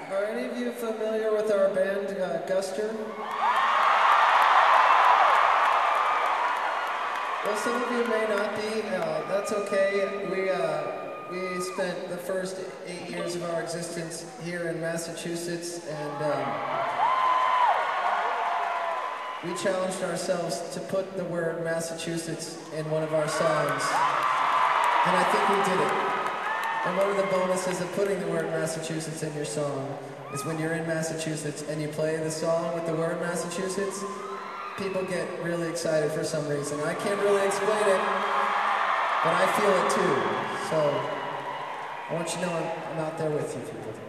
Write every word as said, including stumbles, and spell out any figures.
Are any of you familiar with our band, uh, Guster? Well, some of you may not be. Uh, that's okay. We uh, we spent the first eight years of our existence here in Massachusetts, and um, we challenged ourselves to put the word Massachusetts in one of our songs, and I think we did it. And one of the bonuses of putting the word Massachusetts in your song is when you're in Massachusetts and you play the song with the word Massachusetts, people get really excited for some reason. I can't really explain it, but I feel it too. So I want you to know I'm, I'm out there with you, people.